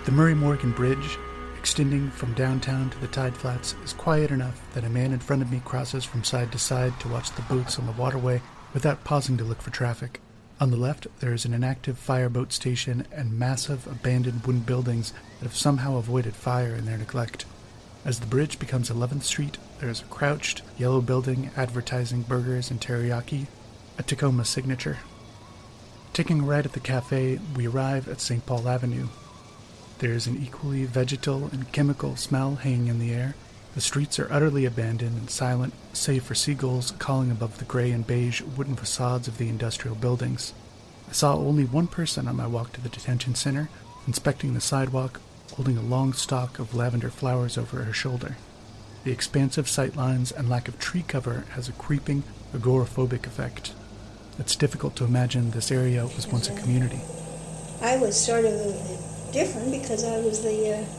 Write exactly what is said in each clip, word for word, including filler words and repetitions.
The Murray Morgan Bridge, extending from downtown to the tide flats, is quiet enough that a man in front of me crosses from side to side to watch the boats on the waterway without pausing to look for traffic. On the left, there is an inactive fireboat station and massive abandoned wooden buildings that have somehow avoided fire in their neglect. As the bridge becomes eleventh Street, there is a crouched, yellow building advertising burgers and teriyaki, a Tacoma signature. Taking a right at the cafe, we arrive at Saint Paul Avenue. There is an equally vegetal and chemical smell hanging in the air. The streets are utterly abandoned and silent, save for seagulls calling above the gray and beige wooden facades of the industrial buildings. I saw only one person on my walk to the detention center, inspecting the sidewalk, holding a long stalk of lavender flowers over her shoulder. The expansive sightlines and lack of tree cover has a creeping, agoraphobic effect. It's difficult to imagine this area was once a community. I was sort of different because I was the uh,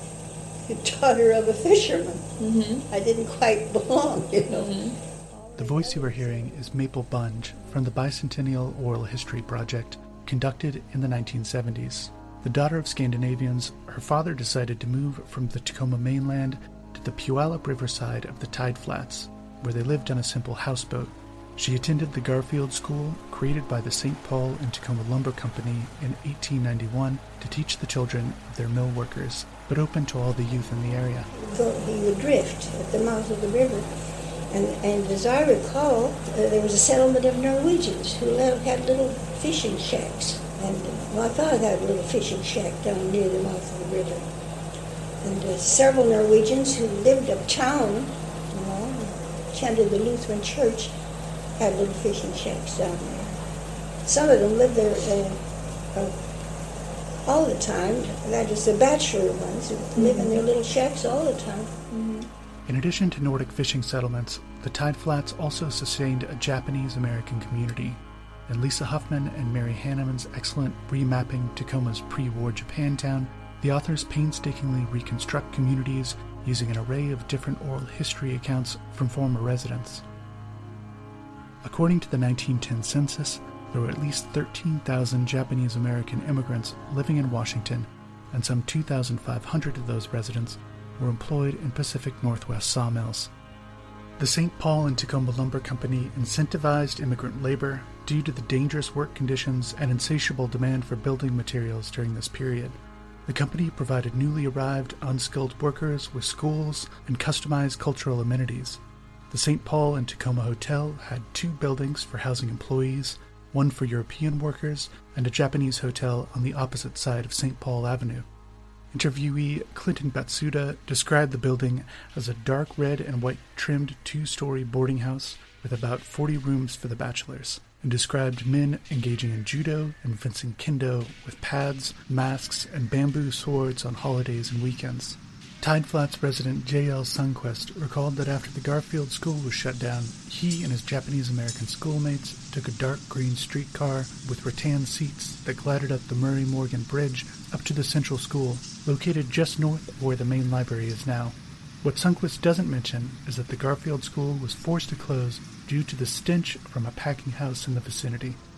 daughter of a fisherman. Mm-hmm. I didn't quite belong, you know. Mm-hmm. The voice you were hearing is Maple Bunge from the Bicentennial Oral History Project, conducted in the nineteen seventies. The daughter of Scandinavians, her father decided to move from the Tacoma mainland to the Puyallup riverside of the Tide Flats, where they lived on a simple houseboat. She attended the Garfield School, created by the Saint Paul and Tacoma Lumber Company in eighteen ninety-one to teach the children of their mill workers, but open to all the youth in the area. He would drift at the mouth of the river. And, and as I recall, uh, there was a settlement of Norwegians who lived, had little fishing shacks. And my father had a little fishing shack down near the mouth of the river. And uh, several Norwegians who lived uptown, you know, attended the Lutheran church, had little fishing shacks down there. Some of them lived there uh, uh, all the time. That is the bachelor ones who mm-hmm. live in their little shacks all the time. Mm-hmm. In addition to Nordic fishing settlements, the Tide Flats also sustained a Japanese-American community. In Lisa Huffman and Mary Hanneman's excellent remapping Tacoma's pre-war Japantown, the authors painstakingly reconstruct communities using an array of different oral history accounts from former residents. According to the nineteen ten census, there were at least thirteen thousand Japanese-American immigrants living in Washington, and some two thousand five hundred of those residents were employed in Pacific Northwest sawmills. The Saint Paul and Tacoma Lumber Company incentivized immigrant labor due to the dangerous work conditions and insatiable demand for building materials during this period. The company provided newly arrived unskilled workers with schools and customized cultural amenities. The Saint Paul and Tacoma Hotel had two buildings for housing employees, one for European workers, and a Japanese hotel on the opposite side of Saint Paul Avenue. Interviewee Clinton Batsuda described the building as a dark red and white trimmed two-story boarding house with about forty rooms for the bachelors, and described men engaging in judo and fencing kendo with pads, masks, and bamboo swords on holidays and weekends. Tide Flats resident J L Sundquist recalled that after the Garfield School was shut down, he and his Japanese-American schoolmates took a dark green streetcar with rattan seats that glided up the Murray Morgan Bridge up to the Central School, located just north of where the main library is now. What Sundquist doesn't mention is that the Garfield School was forced to close due to the stench from a packing house in the vicinity.